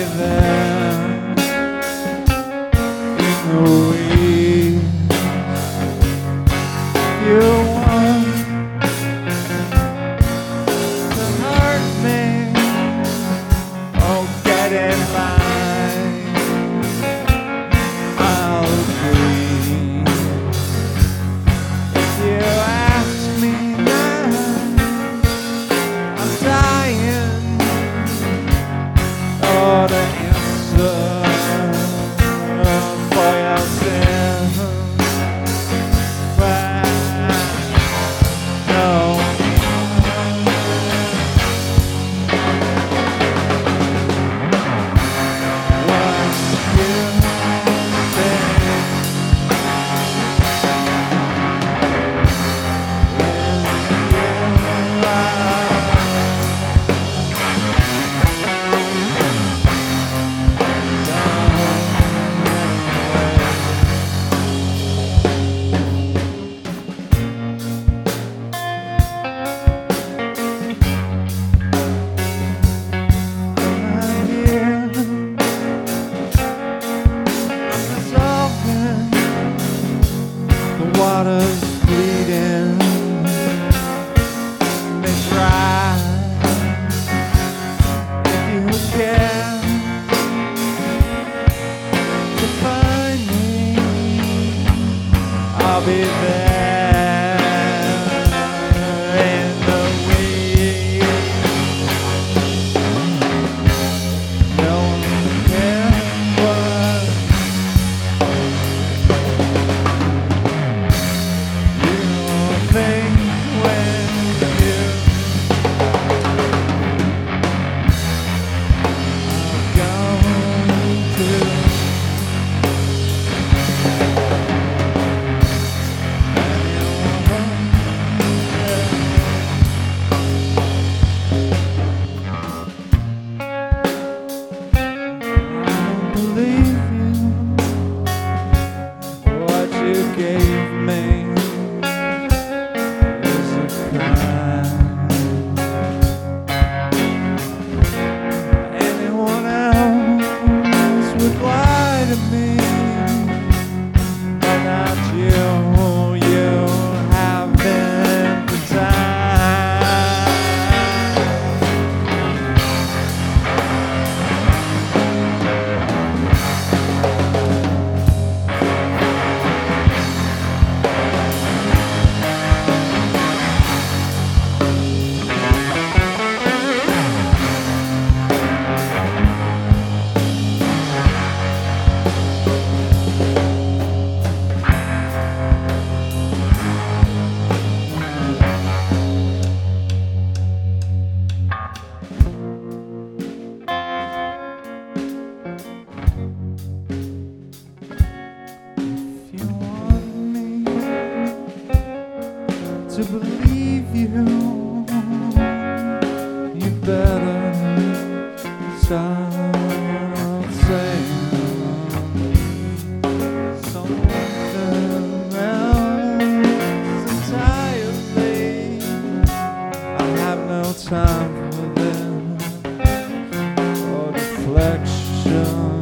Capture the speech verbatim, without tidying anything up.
there in the weeds. You want to hurt me, oh, get in line, I'll agree. If you ask me now, I'm dying, oh, to answer for your sins. But no, what you think water's bleeding, they try. If you care to find me, I'll be there in the weeds. No one cares what thing when you are going to I believe you, what you gave me. Anyone else would lie to me, but not you. You have been the time. If you want me to believe you, you better stop saying something else entirely. I have no time for this or deflection.